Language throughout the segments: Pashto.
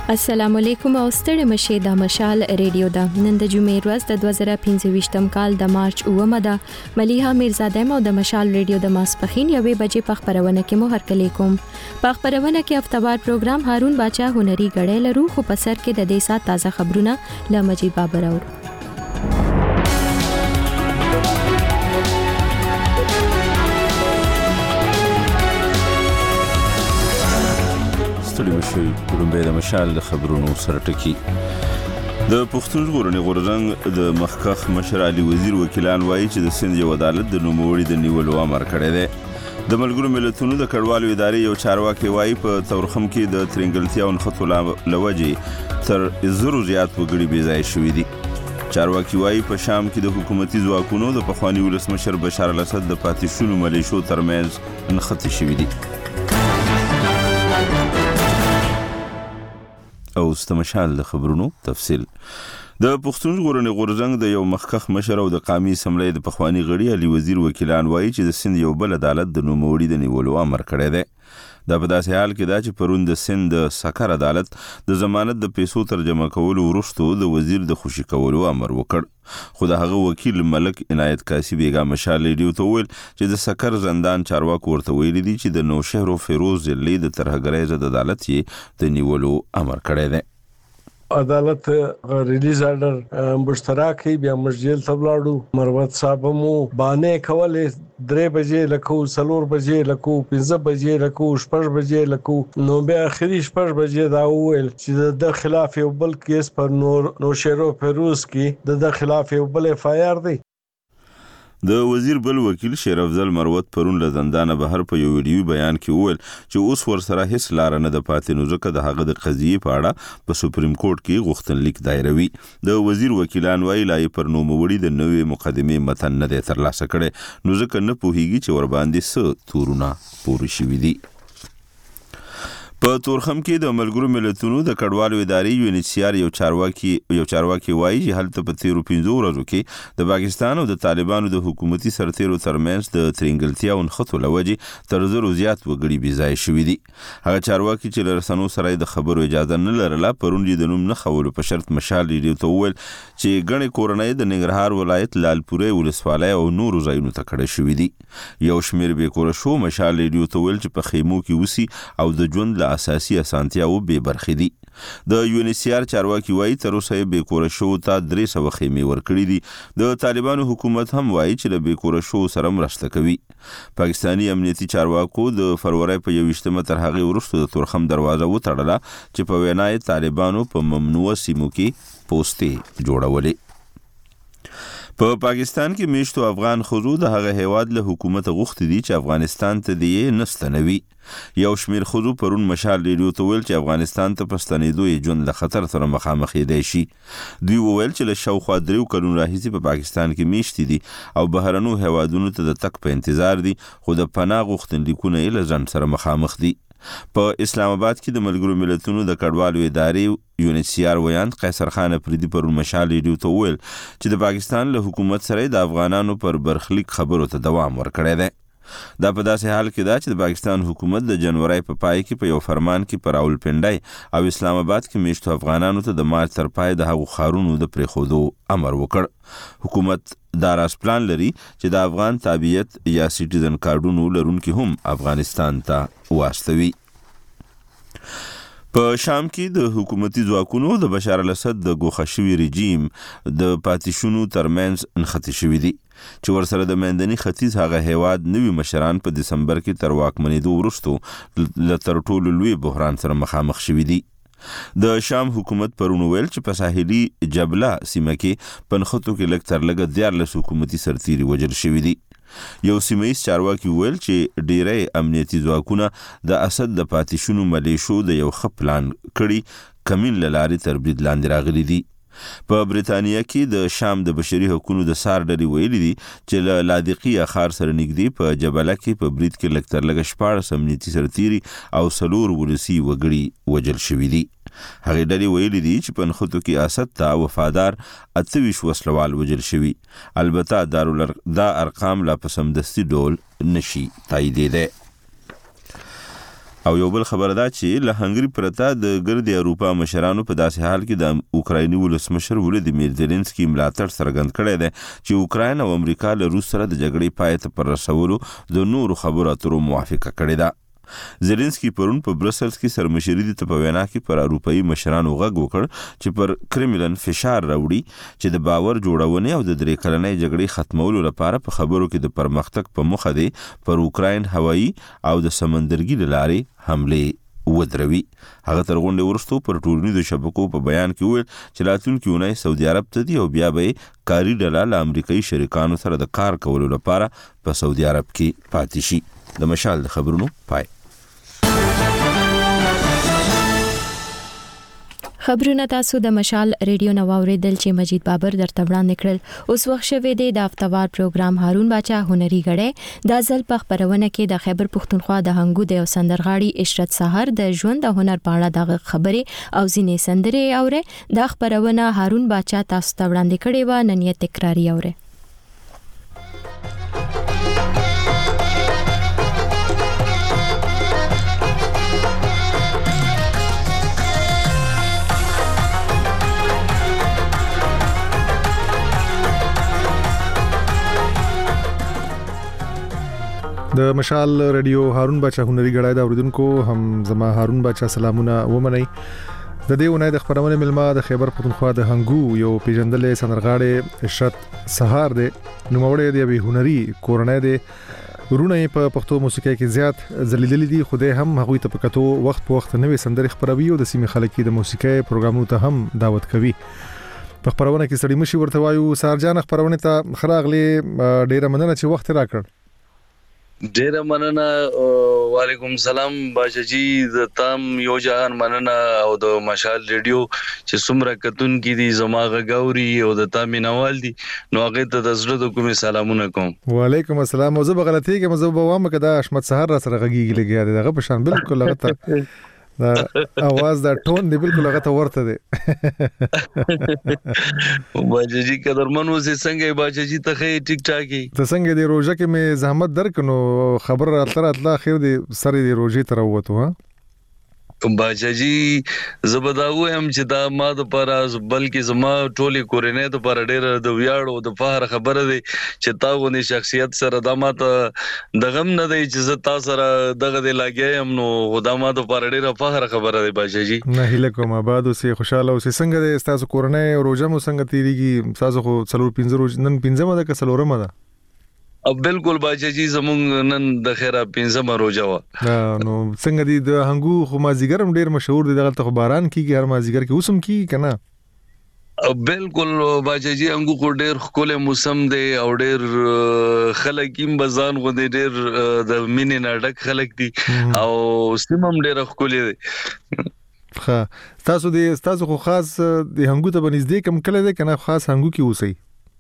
السلام علیکم او ستړي مشه د مشال ریډیو دا نن د جمعې ورځ د 2025م کال د مارچ 9 ده ملیحه میرزاده مو د مشال ریډیو د ماسپخین یوې بجې په خبرونه کې مو هرکلی کوم په خبرونه کې هفتوار پروګرام هارون باچا هنري غړې لرو خو په سر کې د دې سات تازه خبرونه ل مجید بابر اور ستړي مشي ورمبه د مشال د خبرونو سره ټکی د پښتون ژغورنې غورځنګ د مخکخ مشر علي وزیر وکیلان وایي چې د سند یو عدالت د نوموړي د نیولو امر کړی دی د ملګرو ملتونو د کډوالو ادارې یو چارواکي وایي په تورخم کې د ترنګلتیا او نښتو لوجې تر 1000 زیات وګړي بې ځای شوي دي چارواکي وایي په شام کې د حکومتي ځواکونو د پخواني ولسمشر بشار الاسد د پاتې شونو ملیشو ترمنځ نښتې شوي دي او ستمشال د خبرونو تفصیل د پښتون ژغورنې غورځنګ د یو مخکخ مشر او د قومي اسمبلی د پخوانی غړي علي وزیر وکیلان وایي چې د سند یو بل عدالت د نوموړي د نیولو امر کړی دی دا په داسې حال کې دا چې پرون د سند د سکر عدالت د ضمانت د پیسو ترجمه کولو وروسته د وزیر د خوشي کولو امر وکړ خو د هغه وکیل ملک عنایت کاسی بیګا مشال ریډیو ته ویل چې د سکر زندان چارواکو ورته ویلي دي چې د نوشهر او فیروز ضلعي د ترهګرۍ ضد عدالت یې د نیولو امر کړی دی عدالت ریلیز آرډر مشترک بیا مسجد تبلاړو مروت صاحب مو باندې کولې 3 بجې لکو 4 بجې لکو 5 بجې لکو 6 بجې لکو نو بیا اخري 6 بجې دا ویل چې د خلاف یو بل کیس پر نوشهر او فیروز کې د خلاف یو بل اف آی آر دی د وزیر بل وکیل شیر افضل مروت پرون له زندانه بهر په یو ویډیو بیان کې وویل چې اوس ورسره هیڅ لار نه د پاتې نو ځکه د هغه د قضیې په اړه په سپریم کورټ کې غوښتنلیک دایروي د وزیر وکیلان وایي لا یې پر نوموړي د نوې مقدمې متن نه دی ترلاسه کړی نو ځکه نه پوهیږي چې ور باندې څه تورونه پورې شوي دي په تورخم کې د ملګرو ملتونو د کډوالو ادارې یو انچیار یو چارواکي وایي چې هلته په 13 ورځو کې د پاکستان او د طالبانو د حکومتي سرتیرو ترمنځ د ترنګلتیا او نښتو لوجې تر 1000 زیات وګړي بې ځای شوي دي هغه چارواکي چې له رسنیو سره د خبرو اجازه نه لرله پرون د نوم نه خولو په شرط مشال ریډیو ته وویل چې ګڼې کورنۍ د ننګرهار ولایت لالپورې ولسوالۍ او نورو ځایونو ته کډه شوي دي یو شمېر بېکوره شو مشال ریډیو ته ویل چې په خیمو کې اوسي او د ژوند اساسي اسانتیاو به برخې دي د یونیسیار چارواکي وایي تر اوسه به کور شو ته 300 خیمې ورکړي دي د طالبانو حکومت هم وایي چې به کور شو سره مرسته کوي پاکستانی امنیتي چارواکو د فروری په 28 تر هغه وروسته د تورخم دروازه وتړله چې په وینای طالبانو په ممنوع سیمو کې پوسټې جوړولې په پاکستان کې میشتو افغان خزو د هغه هیواد له حکومت غوښتي دي چې افغانستان ته دی نستنوي یو شمیر خزو پرون مشال ریډیو ته ویل چې افغانستان ته پستنېدو یې ژوند له خطر سره مخامخ دی شي دوی وویل چې له شاوخوا 3 کلونو راهیسې په پاکستان کې میشتي دي او بهرنو هیوادونو ته د تک په انتظار دي خو د پناه غوښتنلیکونه یې له ځان سره مخامخ دي په اسلام آباد کې د ملګرو ملتونو د کډوالو ادارې یونیسیار ویاند قیصر خان افریدي پر مشال ریډیو ته ویل چې د پاکستان له حکومت سره د افغانانو پر برخلیک خبرو ته دوام ورکړی دی دا په داسې حال کې دا چې د پاکستان حکومت د جنوري په پای کې په یو فرمان کې پر راولپنډي او اسلام آباد کې میشتو افغانانو ته د مارچ تر پای د هغو ښارونو د پریښودو امر وکړ حکومت دا راس پلان لري چې د افغان تابعیت یا سټیزن کارډونو لرونکي هم افغانستان ته واستوي په شام کې د حکومتي ځواکونو د بشار الاسد د ګوښه شوي رژیم د پاتې شونو ترمنځ نښتې شوي دي چې ورسره د منځني ختیځ هغه هیواد نوي مشران په دسمبر کې تر واکمنېدو وروسته له تر ټولو لوی بحران سره مخامخ شوي دي د شام حکومت پرون ویل چې په ساحلي جبله سیمه کې په نښتو کې لږ تر لږه 14 حکومتي سرتیري وژل شوي دي یو سیمه‌ایز چارواکي ویل چې ډیری امنیتي ځواکونه د اسد د پاتې شونو ملیشو د یو ښه پلان کړي کمین له لارې تر برید لاندې راغلي دي په بریتانیا کې د شام د بشري حقوقو د سار ډلې ویلي دي چې له لاذقیه ښار سره نږدې په جبله کې په برید کې لږ تر لږه 14 امنیتي سرتیري او 4 ولسي وګړي وژل شوي دي هغې ډلې ویلي دي چې په نښتو کې اسد ته وفادار 28 وسلوال وژل شوي البته دا ارقام لا په سمدستي ډول نشي تاییدېدی او یو بل خبره ده چې له هنګري پرته د ګردي اروپا مشرانو په داسې حال کې د اوکرایني ولسمشر ولادیمیر زيلنسکي ملاتړ څرګند کړی دی چې اوکراین او امریکا له روس سره د جګړې پای ته پر رسولو د نورو خبرو اترو موافقه کړې ده. زيلنسکي پرون په برسلز کې سرمشري د وینا کې پر اروپאי مشرانو غږ وکړ چې پر کرملن فشار راوړي چې د باور جوړونې او د درې کلنې جګړې ختمولو لپاره په خبرو کې د پرمختګ په مخه دی پر اوکراین هوایي او د سمندرګي لارې حمله ودروي. هغه تر غونډې وروسته پر ټولنیزو شبکو په بیان کې ویل چې راتلونکي اونۍ سعودي عرب ته دی او بیا به کاري ډله له امریکایي شریکانو سره د کار کولو لپاره په سعودي عرب کې پاتې شي. د مشال د خبرونو پای. خبرونه تاسو د مشال ریډیو نو اوریدل چې مجید بابر درته وړاندې کړل. اوس وخت شوه د هفتوار پروګرام هارون باچا هنري غړې د ځل په خبرونه کې د خیبر پښتونخوا د هنګو د سندرغاړي اشرت سحر د ژوند د هنر په اړه د خبرې او ځینې سندرې اوره د خبرونه هارون باچا تاسو ته وړاندې کړي و نن یې تکراری اوره. د مشال ریډیو هارون باچا هنري غړای دا اوریدونکو هم زما هارون باچا سلامونه ومنئ. د دې ونې د خبرونه ملما د خیبر پښتونخوا د هنګو یو پیژندلې سندرغاړي اشرت سحر دی نو موړې دی به هنري کورنۍ دی ورونه په پښتو موسیقۍ کې زیات ځلیدلې دي. خوده هم هغوی ته په کتو وخت په وخت نوې سندرې خبروي او د سیمې خلکو د موسیقۍ پروګرامونو ته هم دعوت کوي. په خبرونه کې سړی مشي ورته وایو. سارجان خبرونه ته خراغلي ډیره مننه چې وخت راکړ. ډیره مننه. وعلیکم سلام باشا جی د تام یو جهان مننه او د مشال ریډیو چې څومره کتون کې دي زماغه غوري او د تام نوال دي نو هغه ته د زړه د کومې سلامونه کوم. وعلیکم السلام. او زه بغلطي کې مزه بوام کدا اشمت سحر را سره غږیږي لګیا دی دغه په شان بالکل هغه ته دا आवाज دا ټون دی بالکل هغه ته ورته دی. باجی جی قدرمنو سي څنګه باجی جی ته ټیک ټاکي ته څنګه دی روزه کې مې زحمت درکنو خبر راتله اخر دی سره دی روزي تر وته ها باجی جی زبداو هم چې دا ما د پاره بلکې زما ټولي کورنۍ ته پر ډېر د ویاړ او د فخر خبره دی چې تاغونی شخصیت سره د ماته د غم نه دی چې زه تاسو سره دغه دی لاګیم نو خدای ما د پر ډېر فخر خبره دی باجی جی. نه هله کوم آباد اوسې خوشاله اوسې. څنګه دی تاسو کورنۍ روزه مو څنګه تیریږي تاسو خو څلور 15 روز نن 15 ده که څلورمه ده؟ بالکل باچا جی زمونږ نن د خیره 15 روزه وا. نو څنګه دي د هنګو خو مازیګر هم ډیر مشهور دي دغه ته باران کیږي هر مازیګر کې اوسم کی کنه. بالکل باچا جی هنګو خو ډیر خپل موسم دی او ډیر خلک هم بزان غو دي ډیر د مینې نډک خلک دي او سیمم ډیر خپل دي. ها تاسو خو خاص د هنګو ته بنځدې کم کله ده کنه خاص هنګو کې اوسئ؟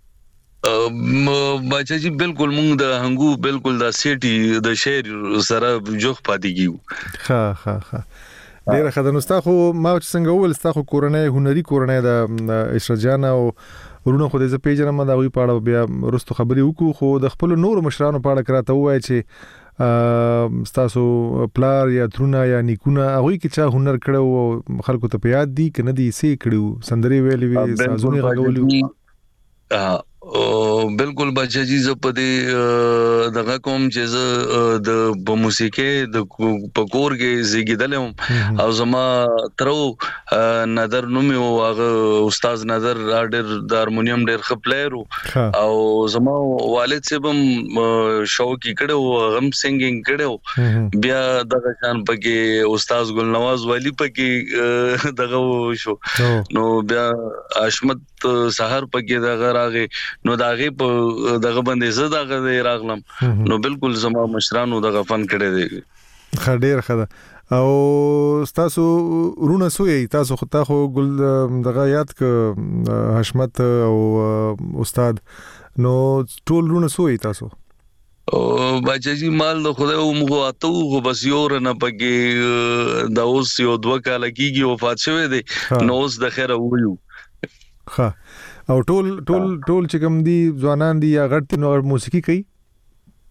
باچا جی بالکل مونږ د هنګو بالکل د سیټي د شهر سره جوخ پاتې کیو. ها ډیره خدانو ستاسو ما چې څنګه ول ستاسو کورنۍ هنري کورنۍ د اشرت جان او ورونه خو دې پیژنم دا وی پاړه بیا رستو خبري وکړو خو د خپل نور مشرانو پاړه کراته وای چې ستاسو پلار یا ترونه یا نیکونه هغه کې چا هنر کړو خلکو ته په یاد دي کنه دي سي کړو سندري ویلي وي سازونه غوولي. بالکل بچا جی ز په دې دغه کوم چې د موسیقي د پکور کې زیږیدلم او زما ترو نظر نومي او هغه استاد نظر ډېر د هارمونیم ډېر خپلېرو او زما والد سبم شوقي کړو غم سنگینګ کړو بیا دغه شان پکې استاد ګل نواز ولی پکې دغه شو نو بیا اشمت سحر پکې دغه راغې نو داغه په دغه باندې زه دغه راغلم نو بالکل زما مشرانو دغه فن کړی دی. خډیر خدا او تاسو رونه سوې تاسو خو تاسو ګل دغه یاد ک حشمت او استاد نو ټول رونه سوې تاسو او بچی جی مال د خدای او مغو اتو خو بس یور نه پکې د اوس یو دوه کال کېږي وفات شوه دی نو اوس د خیره ویو. ها او ټول چې کوم دي ځوانان دي یا غټ نو موسیقي کوي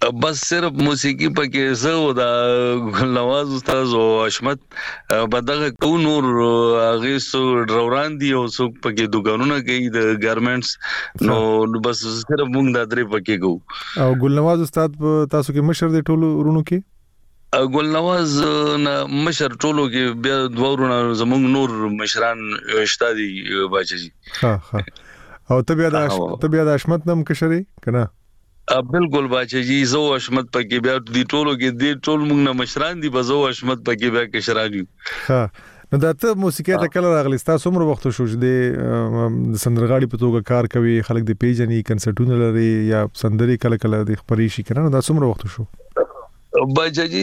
بس صرف موسیقي پکې زه دا ګلنواز استاد او حشمت بدغه کو نور هغه سو ډروران دي او سو پکې دکانونه کوي د ګارمنټس نو بس صرف موږ دا درې پکې کو او ګلنواز استاد تاسو کې مشر دی ټولو ورونو کې ګلنواز مشر ټولو کې بیا دوه ورونه زموږ نور مشران شته دي باچي ها او ته بیا د حشمت نم کشري کنه بالکل باچا جی زو حشمت پکې بیا دی ټولو کې دی ټول موږ نه مشران دي بزو حشمت پکې بیا کشران یو ها نو دا ته موسیقي ته کله راغلی تاسو عمر وخت شو چې د سندرغاړي په توګه کار کوي خلک د پیجنې کنسرټونه لري یا سندري کله کله د خبري شي کنه دا څومره وخت شو باچا جی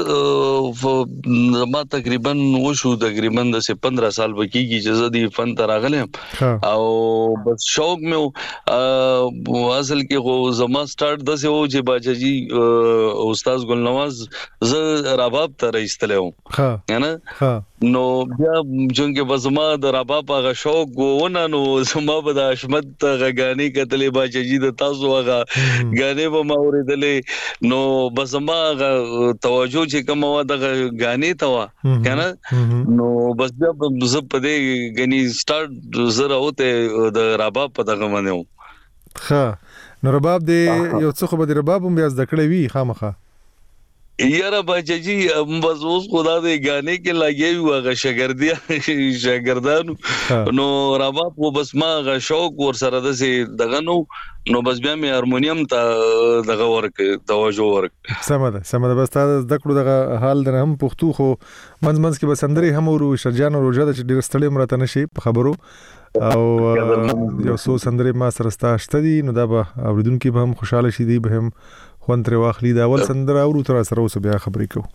ما تقریبا وشو تقریبا د 15 سال بکیږي چې زه د فن ته راغلم او بس شوق مې اصل کې خو زما سٹارټ د څه و چې باچا جی استاد ګلنواز زه رباب ته راځتلم ها نه نو بیا چې بس ما د رباب هغه شوق ونه نو زما به د حشمت غاګانی کتلې باچا جی د تاسو هغه غانې به ما اوریدلې نو بس ما توجه چې کوم و د غانې توا کنه نو بس بیا زه په دې غني سٹارټ زره وته د رباب په دغه باندې ها نو رباب دې یو څه خو به رباب هم بیا ځکړې وی خامخه یاره باچا جی بس اوس خدا دې غانې کې لګي هغه شاګردانو نو رباب خو بس ما غ شوق ور سره دغه نو بس بیا مې هارمونیم ته دغه ورک توجه ورک سمه ده بس تاسو د کړو دغه حال در هم پښتو خو منځ کې بسندري هم ورو شرجان روزه د ډیر ستړي مرته نشي په خبرو او یو څو سندري ما سره ستاشته دي نو دا به اوریدونکو به هم خوشاله شي دي به هم خوان تر واخلي دا اول سندره او تر سره اوس بیا خبرې کو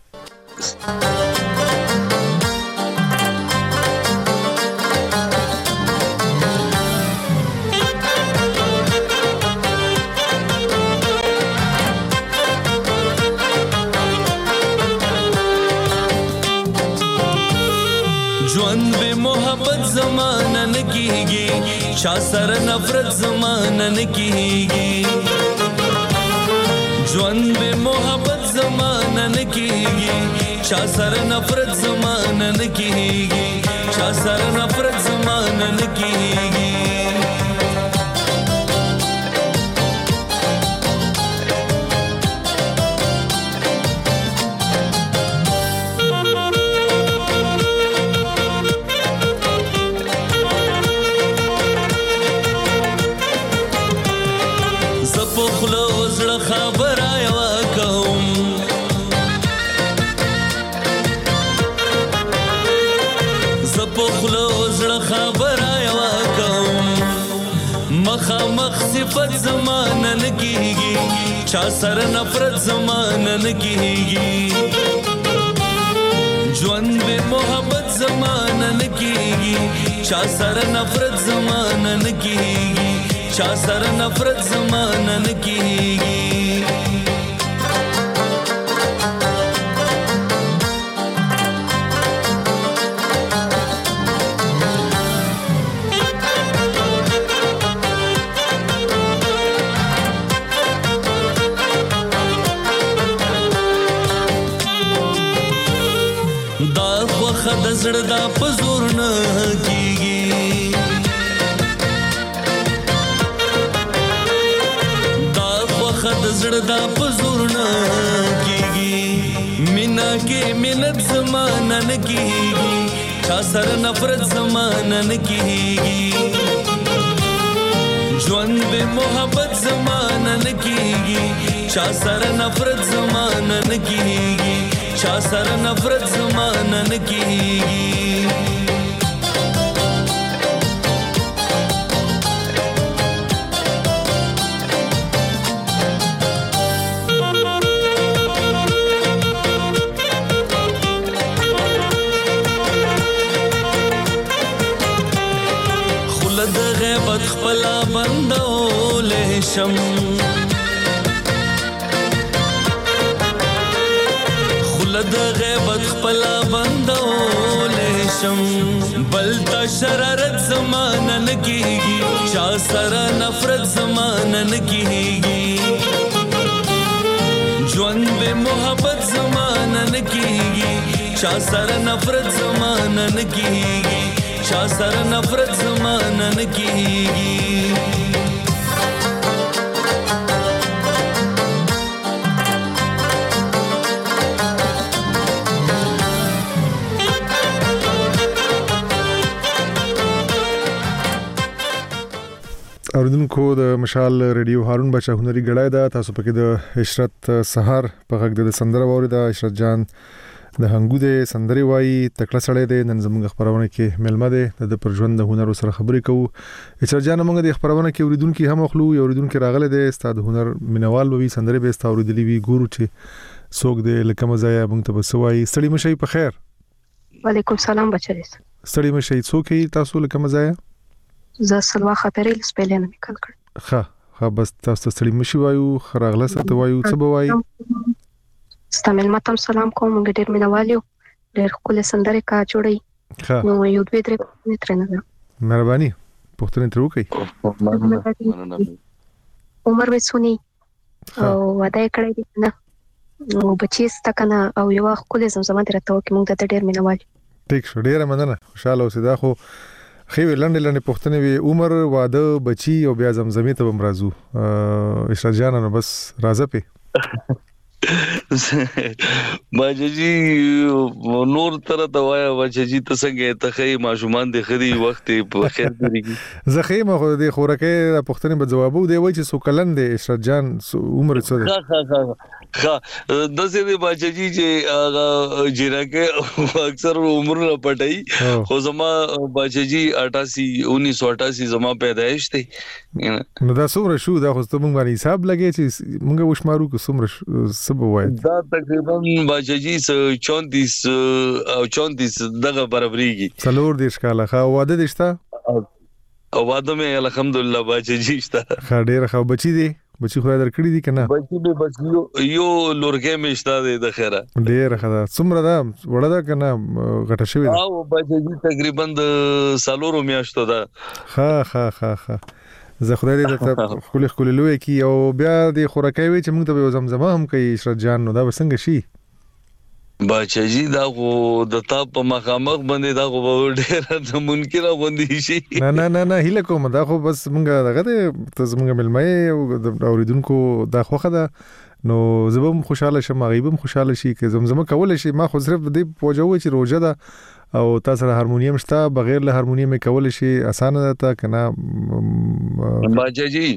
ژوند به محبت زمانه نکیږي چا سره نفرت زمانه نکیږي ژوند به محبت زمانه نکیږي چا سره نفرت زمانه نکیږي چا سره نفرت زمانه نکیږي صفت زمانه نکیږي چا سره نفرت زمانه نکیږي ژوند به محبت زمانه نکیږي چا سره نفرت زمانه نکیږي چا سره نفرت زمانه نکیږي زړه دا پزور نه کیږي دا وخت زړه دا پزور نه کیږي مینا کې مینت زمانه نه کیږي چا سره نفرت زمانه نه کیږي ژوند به محبت زمانه نه کیږي چا سره نفرت زمانه نه کیږي چا سره نفرت زمانه نه کیږي خلد غیبت خپلا بندول شم د غیبت خپلا بندول شم بلتا شرارت زمانه نکیږي چا سره نفرت زمانه نکیږي ژوند به محبت زمانه نکیږي چا سره نفرت زمانه نکیږي چا سره نفرت زمانه نکیږي اوریدونکو د مشال ریډیو هارون بچا هنري غړای دا تاسو پکې د عشرت سحر په غږ د سندره ووري دا عشرت جان د هنګو د سندري وای تکړه سړی دی نن زموږ خبرونه کې ملمه ده د پرژوند د هنر سره خبرې کوو عشرت جان موږ د خبرونه کې اوریدونکو هم خلو اوریدونکو راغله د استاد هنر مینوال وی سندري به استاد اوریدلی وی ګورو چې څوک د لکه مزایا موږ ته بسوي ستړي مشي په خیر وعلیکم سلام بچی ستړي مشي څوک تاسو لکه مزایا زه سلوا خبرې لسپلنه میکل کړ ها بس تاسو ستړي مشي وایو خراغله ست وایو څه بوای ستامل ماتم سلام کوم ډېر مینوالو ډېر خپل سندره کا جوړي نو یو دوی درې مترنه مهرباني پښتنه تر وکي عمر وسونی او ودا کړی دی نه نو بچی ستکنه او یو خپل زمزمه درته وکي موږ ته ډېر مینوال ټیک شو ډېر مننه خوشاله اوسې دا خو خو لنډه پښتنه وی عمر واده بچي او بیا زمزمه ته بمرازو عشرت جان نو بس راځه په باجی نور تر دوايا باجی ته څنګه ته خې ماشومان د خري وخت په خیر درېږي زخیمه خو د خورکه پښتنه په جوابو دی وای چې سوکلن دی عشرت جان عمر څه دی د سې باجی چې هغه جیرکه اکثر عمر نه پټای خو زما باجی 1988 زما پیدائش دی نو دا څومره شو دا خو ته مونږ باندې حساب لګی چې مونږ وشمارو کو څومره سبب وای دا تقریبا باجی 34 دغه برابرېږي څلور دیش کاله خو واده دشته او واده مې الحمدلله باجی شته ډېر خو بچی دی بچی خو درکړی دي کنه بچی به بس یو لورګه مشتا دی د خیره ډېر خدا څومره دا وړه دا کنه غټه شوی دا او بچی تقریبا د سالورو میاشتو دا ها زه خدای دې ته خپل لوي کی او بیا د خورکای وی چې موږ ته زمزمه هم کوي عشرت جان نو دا وسنګ شي باچاجي دا خو د تا په مخامخ باندې دا خو ډېر ممکن غوندي شي نه هله کوم دا خو بس مونږه دغه ته زمونږ ملمای او اوریدونکو دا خوخه ده نو زبم خوشاله شم غیبم خوشاله شي که زمزمه کول شي ما خو صرف دې پوجو چې روزه ده او تاسو سره هارمونیم شته بغیر له هارمونیم کول شي اسانه ده کنه باچاجي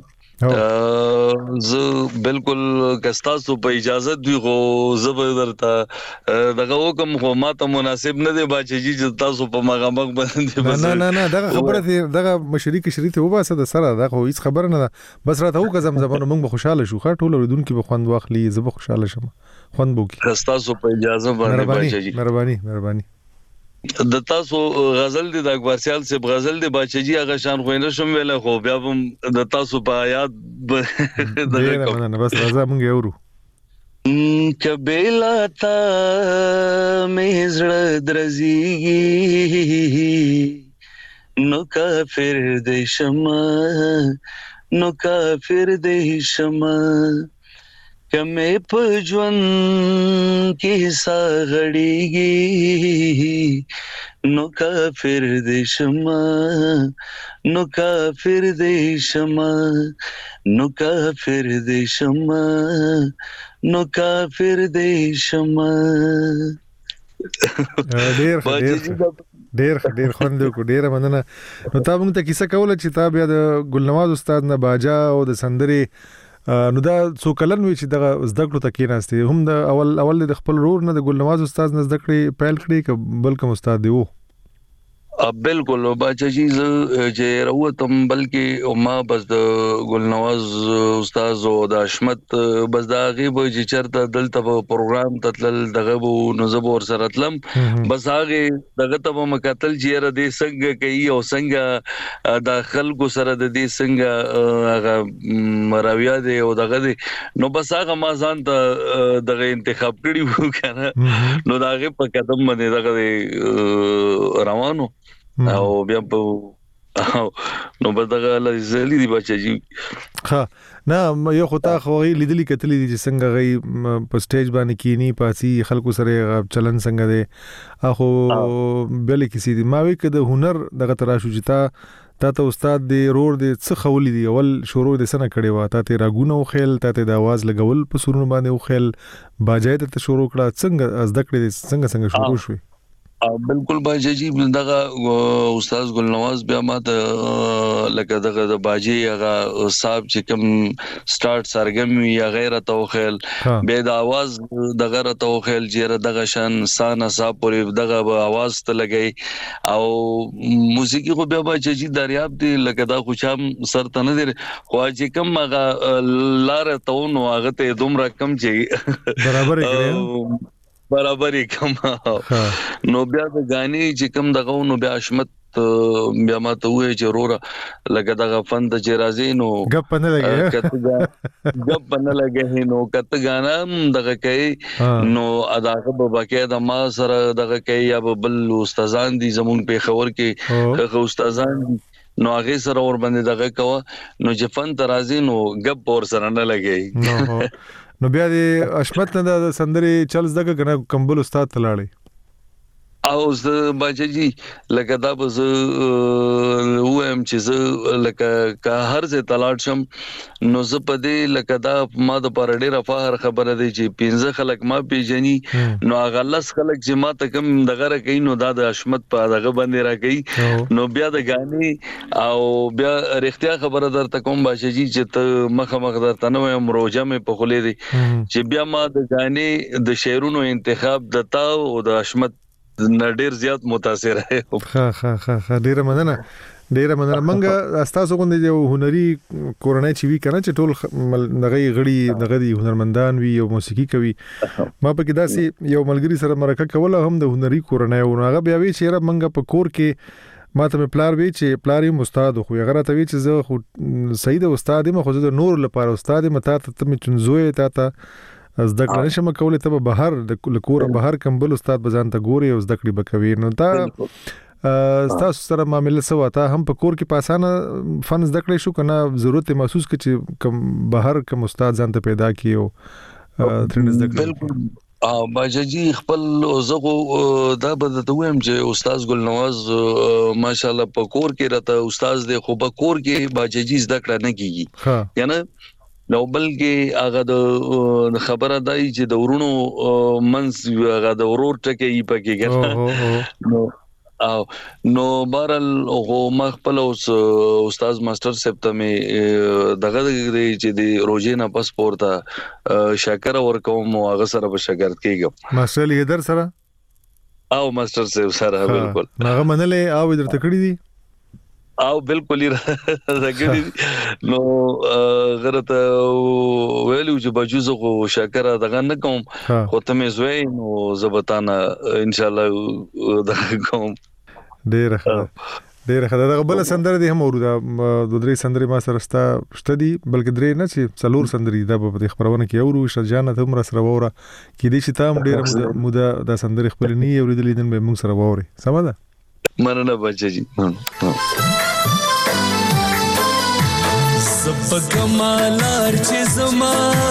زه بالکل کستاسو په اجازه دی خو زبردسته دغه حکم خو ماته مناسب نه دی باچی چې تاسو په مغامغ باندې نه دغه خبره دغه مشرک شریته وباسه د سره دغه هیڅ خبر نه بس راته وکړه زمزمه موږ خوشاله شو خاطر ټول ورودونکو به خوند واخلي زه به خوشاله شم خوند بوکي کستاسو په اجازه باندې باچی مهرباني د تاسو غزل د اکبرسیال سے غزل د باچجی هغه شان خوینه شوم ویل خو بیا هم د تاسو په یاد دغه نه بس راځه مونږ یورو کبیلا تا مزړه درزیږي نو کافر دې شمه کمه په ژوند کې ساغړیږي نو کافر دې شمه ډېر خوند کو ډېر مننه نو تا موږ ته کیسه کوله چې تا بیا د ګلنواز استاد نه باجا او د سندري نو دا څو کلن وی چې دغه زده کړو تکې نهسته هم د اول د خپل رور نه د ګلنواز استاد نه زده کړې پیل کړې ک بلکې استاد دی وو بالکل باچاجي چې راوتم بلکې ما بس د ګلنواز استاد او د حشمت بس دا غیب چې چرته دلته پروګرام تتل دغه نو زبور سره تلم بس هغه دغه ته مکتل چې را دې څنګه کوي او څنګه د خلکو سره د دې څنګه هغه مراویا دی او دغه دی نو بس هغه ما ځان ته دغه انتخاب کړی وو کنه نو دغه په قدم باندې دغه روانو او بیا په نو بدغه لزلی دی بچی ها نه یو خطا خوغي لیدلی کتلی دي چې څنګه غي په سټیج باندې کینی پاسي خلکو سره چلن څنګه دي اخو بل کسی دي ما وی کده هنر دغه تراشو جتا ته استاد دی رور دی څه خولي دی اول شروع د سنه کړي وا ته راګونه او خیل ته د आवाज لګول په سرونو باندې او خیل باجای ته شروع کړه څنګه از دکړي څنګه شروع شوي بالکل باجی دغه استاد ګل نواز بیا ماته لکه دغه د باجی هغه صاحب چې کوم سٹارټ سرګم یا غیره توخیل به د आवाज دغه توخیل چې دغه شان سانا صاحب پورې دغه आवाज ته لګي او موسیقي خو بیا باجی دریاب دی لکه دا خو شام سر ته نه دی خو چې کوم هغه لار ته نو هغه ته دومره کم چې برابر کړی برابر کم نو بیا د غاني چې کوم دغه نو بیا اشمت بیا ماته وې چې رورا لکه دغه فن د جرازي نو غپ نه لګي نو کته غانا دغه کوي نو اداغه په باقي د ما سره دغه کوي یا بل استادان دي زمون په خبر کې استادان نو هغه سره ور باندې دغه کوا نو جفن ترازی نو غپ اور سره نه لګي نو بیا د اشمت نه د سندري چل زده کنه کمبل استاد تلاړي او زه باجی لکه دا بز وم چې زه لکه که هر څه تلاړ شم نو زه پدې لکه دا ما د پر ډیره فخر خبره دی چې 15 خلک ما پیژني نو غلس خلک چې ما ته کم دغه کوي نو دا د اشمت په دغه باندې را کوي نو بیا د غاني او بیا رښتیا خبره درته کوم باجی چې ته مخ درته نو مروجه مې په خولې دي چې بیا ما د غاني د شعرونو انتخاب دتا او د اشمت ډیر زیات متاثر ہے ها ډیر مننه منګه تاسو کوم دی هنري کورنۍ چې وی کنه چې ټول دغه غړي دغه دي هنرمندان وی او موسیقي کوي ما په کې داسي یو ملګری سره مرکه کوله هم د هنري کورنۍ او هغه بیا وی چې را منګه په کور کې ما ته پلار وی چې پلار یې استاد خو هغه راته وی چې زه خو سید استاد ما خو د نور لپاره استاد ما ته چنزوي ته از دکړه نشم کولای ته بهر د کور بهر کمبل استاد بزان ته ګوري او زدکړي بکوي نو تا تاسو سره معاملې سوا تا هم په کور کې پاسانه فن زدکړي شو کنه ضرورت محسوس کړي چې کم بهر کم استاد ځان ته پیدا کیو ترنځ زدکړي بالکل باجی خپل زغو دا بدته ويم چې استاد ګل نواز ماشاءالله په کور کې راته استاد دی خو په کور کې باجی زدکړه نه کیږي یعنی نو بلکې هغه د خبره دای چې د ورونو منس هغه د ورور ټکی پکې ګرځي نو بارل هو مخبل استاد ماستر صاحب ته مې دغه چې د روزینه پاسپورت شکر ورکوم او هغه سره به شاګرد کېږم ماستر لیدر سره او ماستر صاحب سره بالکل هغه منلې او درته کړی دي او بالکل راګړي نو غرته ویلو چې بجوزه خو شکر دغه نه کوم خو ته مې زوی نو زبطانه ان شاء الله دغه کوم ډیر ښه دغه بل سندره دي هم ورته د درې سندري ما سره شته دي بلکې درې نه چې څلور سندري د خبرونه کې اورو شجانه هم را سره وره کې دي چې تام ډیر موده د سندري خپل نه اوریدلې دن به موږ سره ووري سم ده مننه بچی سب کمالار چې زما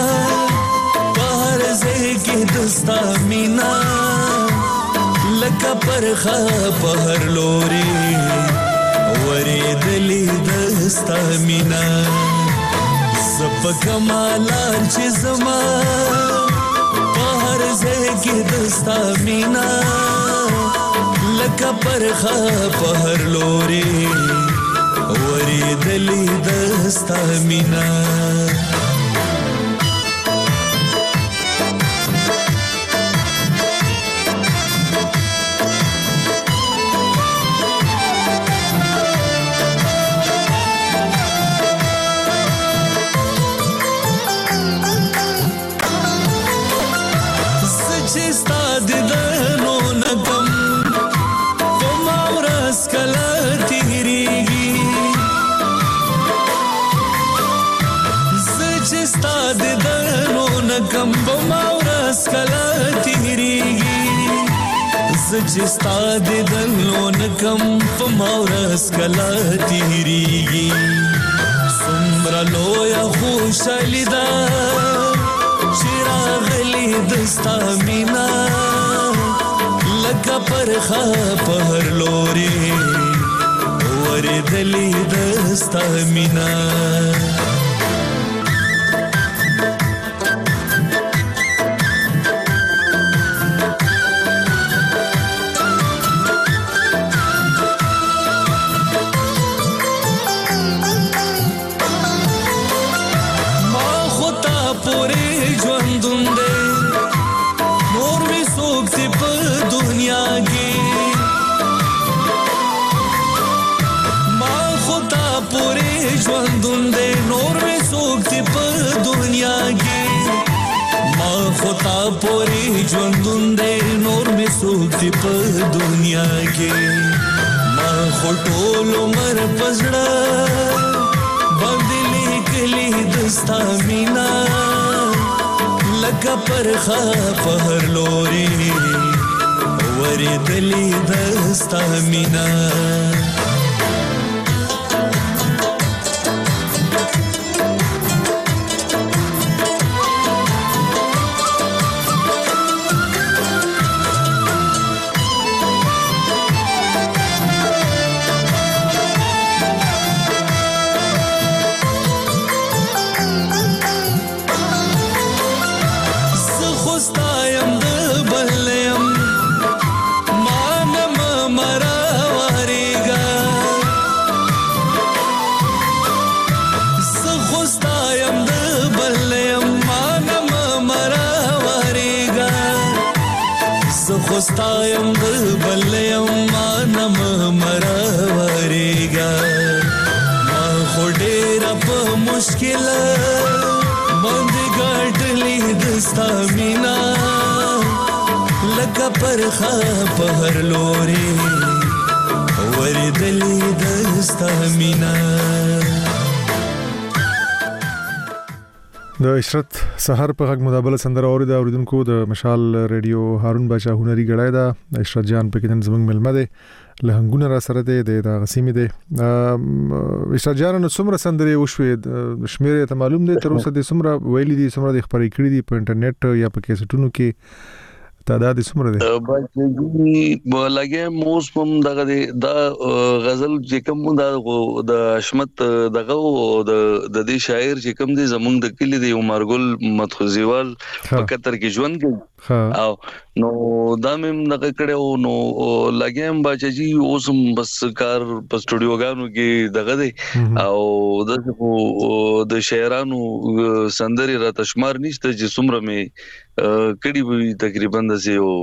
بهر زګي دستا مینا لکه پرخه بهر لوري ورېدلې دستا مینا سب کمالار چې زما بهر زګي دستا مینا لکه پرخه بهر لوري ورېدلې دستا مینا زچستا د دلون کم فمورس کلا تیریږي سمرا لویا خوشالي دا شراغلی دستا مینا لکه پرخه پر لوري وردلی دستا مینا خطا پوری ژوندون دې نور می سوکتی په دنیا کې ما خټول عمر پزړه باندې لیکلي دستا مینا لکه پرخه په هر لوري ورېدلې دستا مینا خوستایم بلیم مانم مراوریگا ما خودیر په مشکل باندې ګټلی دستا مینا لکه پرخه په هر لوري وردلی دستا مینا د عشرت سحر په غږ مدابله سندره اوري دا اوریدونکو د مشال ریډیو هارون بچا هنري غړای دا عشرت جان په کې نن زمنګ ملمه ده لهنګونه را سره ده د غسیمه ده عشرت جان نو څومره سندره وشوي شمیره ته معلوم ده تر اوسه د څومره ویلي دي څومره د خبرې کړې دي په انټرنیټ یا په کیسټونو کې تعداد څومره ده باندې لګه موس پم دغه دا غزل چې کوم د حشمت دغه د دې شاعر چې کوم دي زمونږ د کلی دی عمرګل مدخوزیوال په قطر کې ژوند کوي او نو دا مم دغه کړو نو لګم باچجی اوس بس کار په سټوډیوګانو کې دغه دی او د شاعرانو سندري را تشمار نشته چې څومره می کړي وي تقریبا دسه او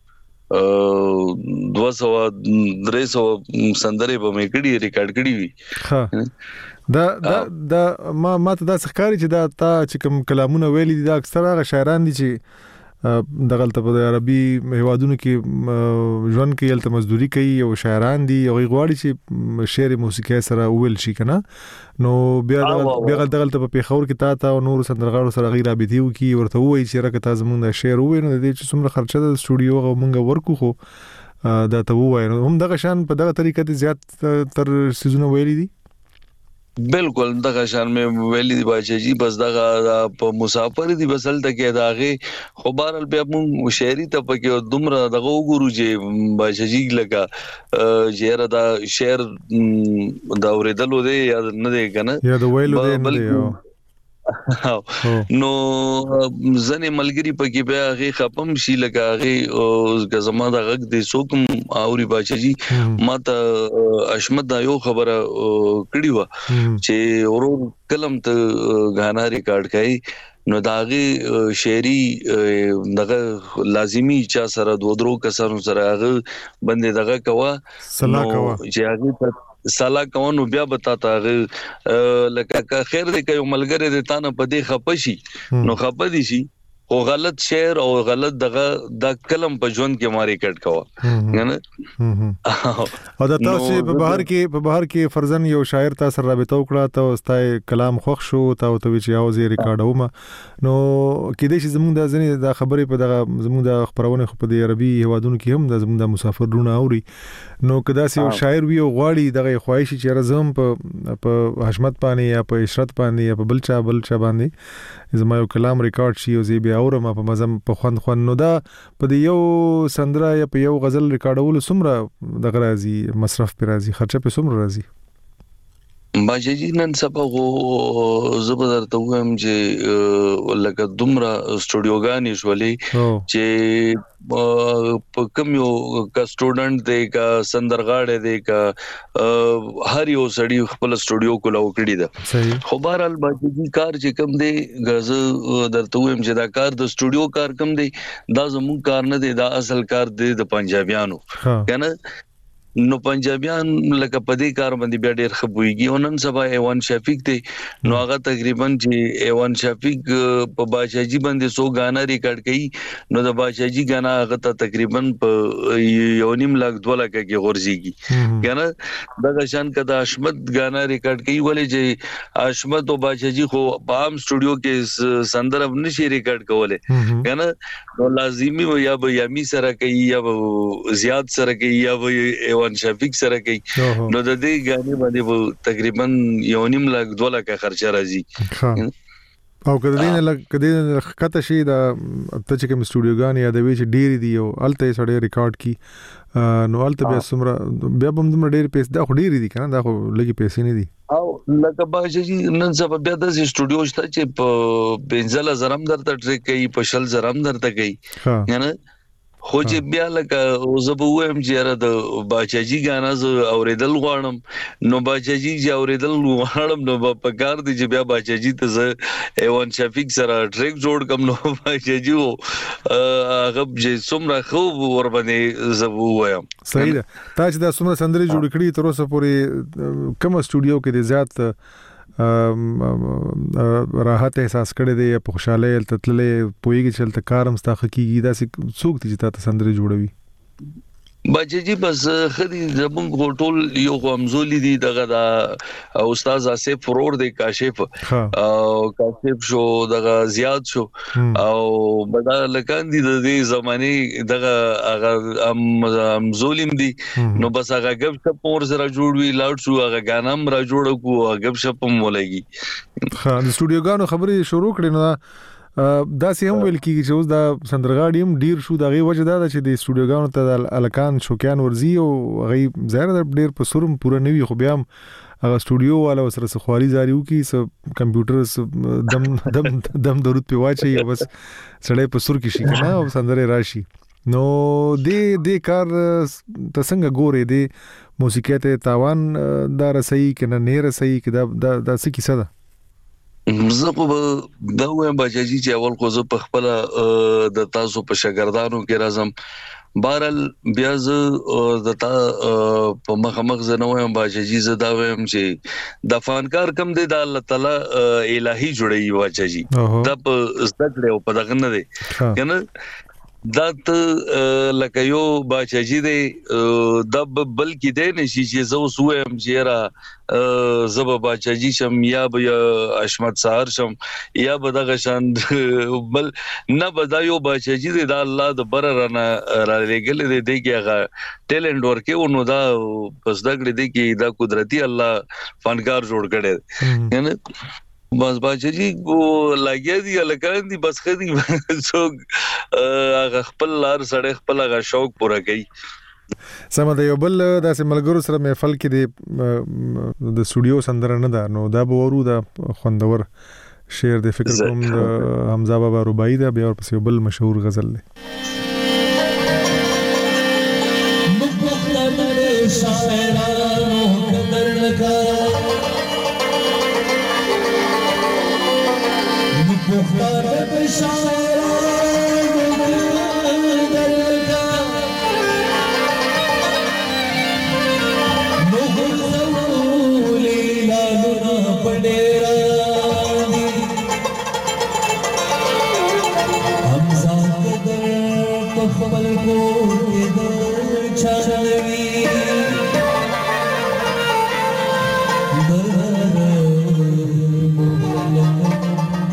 200-300 سندري به می کړي ریکارډ کړي وي دا ما ته دا ښکاری چې دا تا چې کوم کلامونه ویلي دي دا اکثره غ شاعران دي چې دغلت په عربي هوادونو کې ژوند کې یلته مزدوري کوي او شاعران دي او غواړي چې شعر موسیقي سره ویل شي کنه نو بیا دغلت په پیښور کې تا او نور سندرغاړو سره غیر رابطي وکي ورته وایي چې راکته زمونږ شعر ویني د دې چې څومره خرچه د سټوډیو او مونږ ورکو خو دا ته وایي هم دغه شان په دغه طریقې زیات تر سيزونه ویلي دي بالکل دغه شان مې ویلي دی باچجی بس دغه په مسافر دی بسل تکي داغه خبرل بیا مون شهري ته پکې دومره دغه وګورو چې باچجی لگا جهره دا شهر دا اوریدلو دی یا نه دی کنه یا د ویلو دی نه نو زنه ملګری پکې بیا هغه خپم شي لګاغه او غزما د غږ د سوکم اوري باچجی ماته اشمت دا یو خبره کړی و چې ورو کلم ته غانا ریکارډ کړي نو داغه شعري دغه لازمی چا سره دوه کسانو سره هغه بندې دغه کوا صلاح کوا چې هغه سالا کوونو بیا بتاتا لکه خیر دې کوي ملګری دې تانه پدې خپشي نو خپدي شي او غلط شعر او غلط دغه د کلم په ژوند کې ما ریکارډ کاوه کنه او دا تاسو په بهر کې فرضاً یو شاعر تاسو رابطه وکړه ته واستای کلام خوښ شو ته چې یو زی ریکارډوم نو کې دې چې زموږ د ځنې د خبرې په دغه زموږ د خبرونه خو په د عربي هوادونو کې هم د زموږ د مسافرونو اوري نو کدا سي یو شاعر وی او غواړي دغه خواهش چې رزم په حشمت باندې یا په اشرت باندې یا په بلچا باندې زما یو کلام ریکارډ شي او زی بیا اورم په مزم په خوند نو دا په یو سندره یا په یو غزل ریکارډول سمره دغه راځي مصرف پر راځي خرچه په سمره راځي باجی نن سبا غو زبردست ته هم چې لکه دومره سټوډیوګانی شولې چې په کوم یو کا سټوډنټ دی کا سندرغاړی دی کا هر یو سړی خپل سټوډیو کولا وکړي دا خو بهرحال باجی کار چې کوم دی غز درته هم چې دا کار د سټوډیو کار کوم دی دا زموږ کار نه دی دا اصل کار دی د پنجابیانو کنه نو پنجابیان لکه پدې کار باندې بیا ډېر خبويږي او نن سبا ایوان شفیق دی نو هغه تقریبا چې ایوان شفیق په بادشاہجي باندې 100 غانا ریکارډ کړي نو د بادشاہجي غانا هغه ته تقریبا په 1.5 لک 2 لک کې غورځيږي کنه دا شان کده اشمت غانا ریکارډ کړي ولې چې اشمت او بادشاہجي خو په عام سټوډیو کې سندرب نشي ریکارډ کوله کنه نو لازمي یا به یامي سره کوي یا به زیات سره کوي یا به وان شفیق سره کوي نو د دې غاني باندې تقریبا 1.5 لک 2 لک خرچه راځي او کله کته شي دا ته چې کوم سټوډیوګان یا د وی چې ډيري دی او الته سړی ریکارډ کی نو الته بیا سمره بیا هم د ډېر پیسې دا خو ډېری دي کنه دا خو لګي پیسې نه دي او لکه باجی نن سبا بیا د سټوډیو شته چې په 15000 هم درته ټریک کوي په 10000 هم درته کوي یعنی خو چې بیا لکه زبوم چې را د باچاجي غانا ز اوریدل غواړم نو باچاجي چې اوریدل غواړم نو په کار دي چې بیا باچاجي ته ز ایوان شفیق سره ټریک جوړ کوم نو باچاجي وو هغه چې څومره خو ور باندې زبوم صحیح ده تا چې د څومره سندري جوړ کړی تر اوسه پورې کوم سټوډیو کې د زیات راحت احساس کړی دی په خوشاله تللې پویږي چې تل کارم ستا حقيقي دا څوک دي چې تاسو سندري جوړوي باجی بس خدي زمون ټول یو غمزولي دي دغه د استاد اسف فرور دی کاشف او کاشف شو دغه زیات شو او بدل لکان دي د دې زماني دغه هغه ظلم دي نو بس هغه غب شپ اور سره جوړ وی لاړ شو هغه غانم را جوړ کو غب شپ مولګي خا د سټوډیو غانو خبري شروع کړي نو دا سه هم ویل کیږي چې اوس دا سندرغاډیم ډیر شو دغه وجه دا چې د سټوډیو غانو ته الکان شوکیان ورزي او غي زهر ډیر په سرم پوره نوي خو بیا هغه سټوډیو والا سره خواري زاریو کی س کمپیوټر دم درود په واچي بس سړی په سر کې شي کنه او سندره راشي نو دې کار ته څنګه ګوري دې موسیقي ته تاوان دا رسي کنه نه رسي کدا د څه کیسه ده زه خو دا وایم باجی چې اول خو زه په خپل د تاسو په شاګردانو کې راځم بهرل بیا زه د تا په مخ زه نو وایم باجی زه دا وایم چې د فنکار کم دی د الله تعالی الہی جوړي واچي دا په زړه او په دغه نه دی کنه دا ته لکه یو باچاجي دی د بلکې دی نشي چې زه وسوم چې را زب باچاجي شم یا به اشمت سحر شم یا به دغه شان بل نه بدایو باچاجي دی د الله د بر رانه را لګل دی دغه ټیلنت ورکه ونو دا پس دغه دی کې دا قدرتي الله فنکار جوړ کړي یعنی بس باچاجي کو لاګیا دي الکان دي بس خدي څوک خپل لار سړی خپل غا شوق پوره کوي سم د یو بل د ملګرو سره محفل کې د سټوډیو سندره نه ده نو دا به ورو د خوندور شعر د فکر کوم د حمزه بابا رباعي دا بیا ورپسې یو بل مشهور غزل دی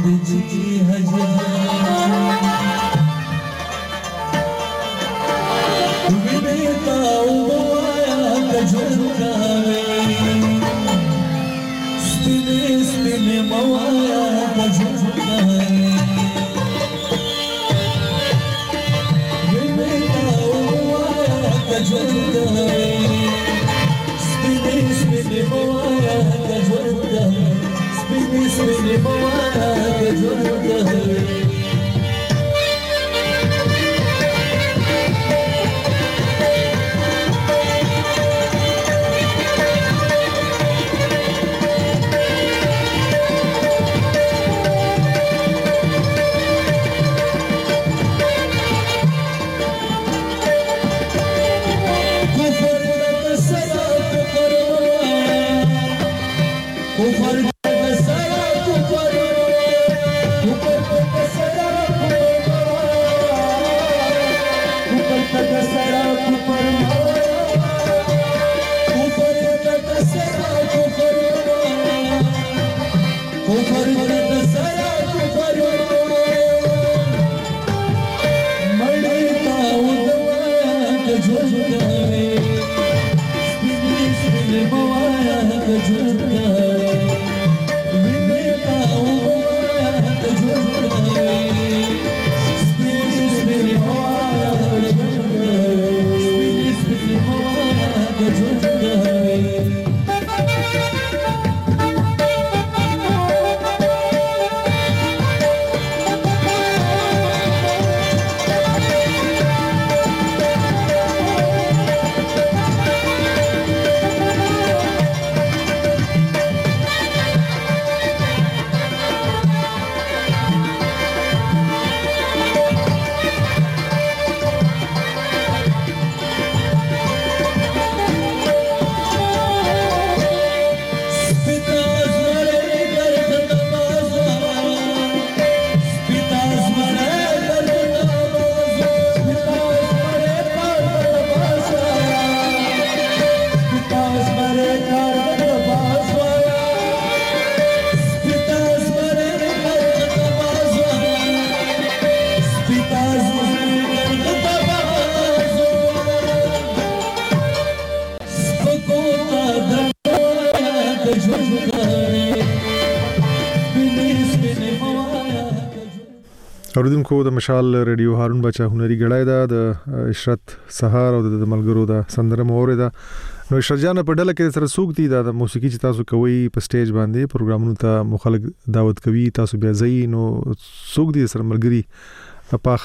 اوریدونکو د مشال ریډیو هارون بچا هنري غړای دا د اشرت سهار او د ملګرو دا سندره موریدا نو اشرت جان په ډله کې سره سوق دي دا د موسیقي چې تاسو کوي په سټیج باندې پروګرامونو ته مخالف دعوت کوي تاسو بیا ځای نو سوق دي سره ملګری په